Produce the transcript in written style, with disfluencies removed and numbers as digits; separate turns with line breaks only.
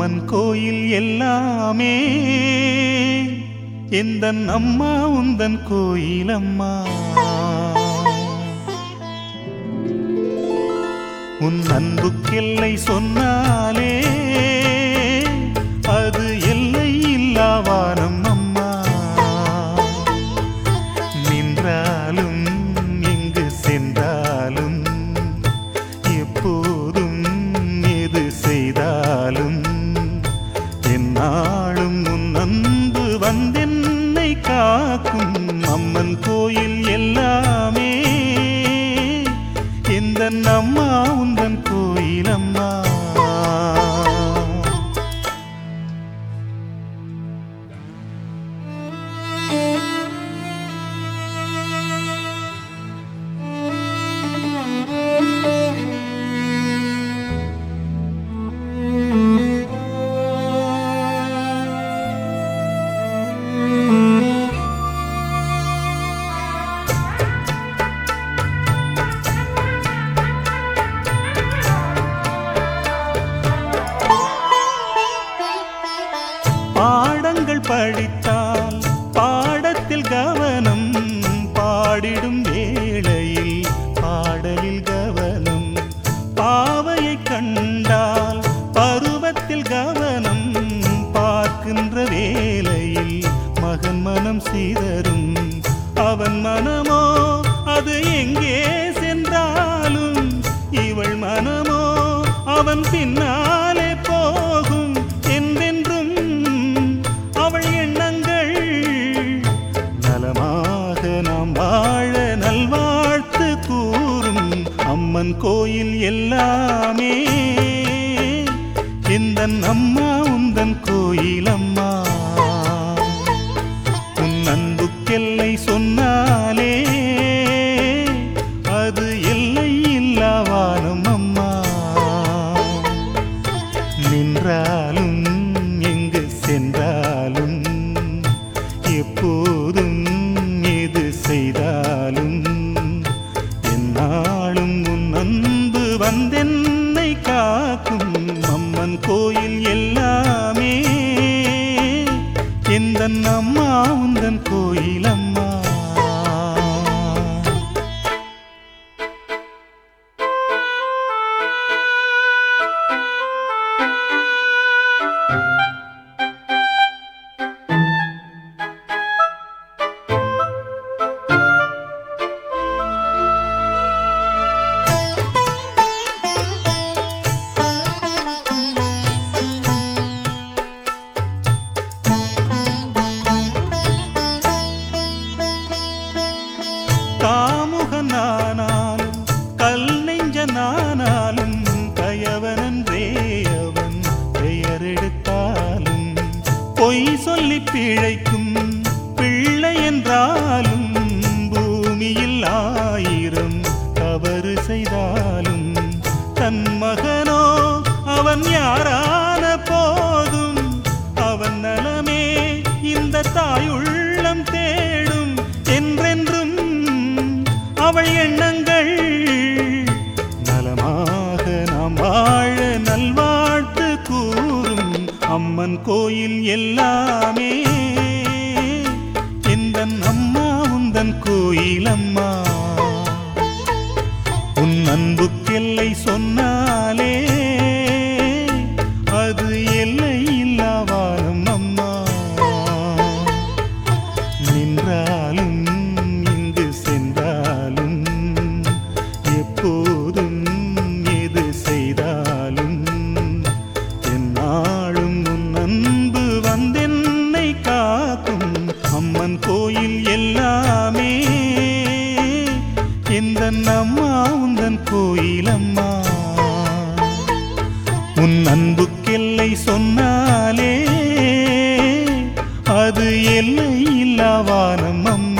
அம்மன் கோயில் எல்லாமே எந்தன் அம்மா உந்தன் கோயில் அம்மா. உன் அன்புக்கெல்லை சொன்னாலே அது எல்லை இல்லா வானம் அம்மா. நின்றாலும் எங்கு சென்றாலும் எப்போதும் எது செய்தாலும் என்னாலும் உன் அன்பு வந்தென்னை காக்கும். அம்மன் கோயில் எல்லாமே எந்தன் அம்மா உந்தன் கோயில் அம்மா. பாடங்கள் படித்தால் பாடத்தில் கவனம், பாடிடும் வேளையில் பாடலில் கவனம். பாவையை கண்டால் பருவத்தில் கவனம், பார்க்கின்ற வேளையில் மகன் மனம் சிதறும். அவன் மனமோ அது எங்கே சென்றாலும், இவள் மனமோ அவன் பின்னாலே போகும். என்றென்றும் அவள் எண்ணங்கள் நலமாக நாம் வாழ நல்வாழ்த்து கூறும். அம்மன் கோயில் எல்லாமே எந்தன் அம்மா உந்தன் கோயில் அம்மா. உன் அன்புக்கெல்லை சொன்னாலே அது எல்லை இல்லா வானம் அம்மா. நின்றாலும் எங்கு சென்றாலும் எப்போதும் எது செய்தாலும் என்னாலும் உன் அன்பு வந்தென்னை காக்கும். அம்மன் கோயில் எல்லாமே எந்தன் அம்மா உந்தன் கோயில் அம்மா. காமுகனானாலும் கல் நெஞ்சனானாலும் கயவனன்றே அவன் பெயர் எடுத்தாலும், பொய் சொல்லி பிழைக்கும் பிள்ளை என்றாலும் பூமியில் 1000 தவறு செய்தாலும் தன் மகனோ அவன் யாரான போதும் அவன் நலமே இந்த தாயுள்ளம் தேடும். என்றென்றும் அவள் எண்ணங்கள் நலமாக நாம் வாழ நல்வாழ்த்து கூறும். அம்மன் கோயில் எல்லாமே எந்தன் அம்மா உந்தன் கோயில் அம்மா. உன் அன்புக்கெல்லை சொன்னாலே அது எல்லை இல்லா வானம் அம்மா. நின்றாலும் இங்கு சென்றாலும் எப்போதும் எது செய்தாலும் என்னாலும் உன் அன்பு வந்தென்னை காக்கும். அம்மன் கோயில் எல்லாமே எந்தன் அம்மா உந்தன் கோயில் அம்மா. உன் அன்புக்கெல்லை சொன்னாலே அது எல்லை இல்லா வானம் அம்மா.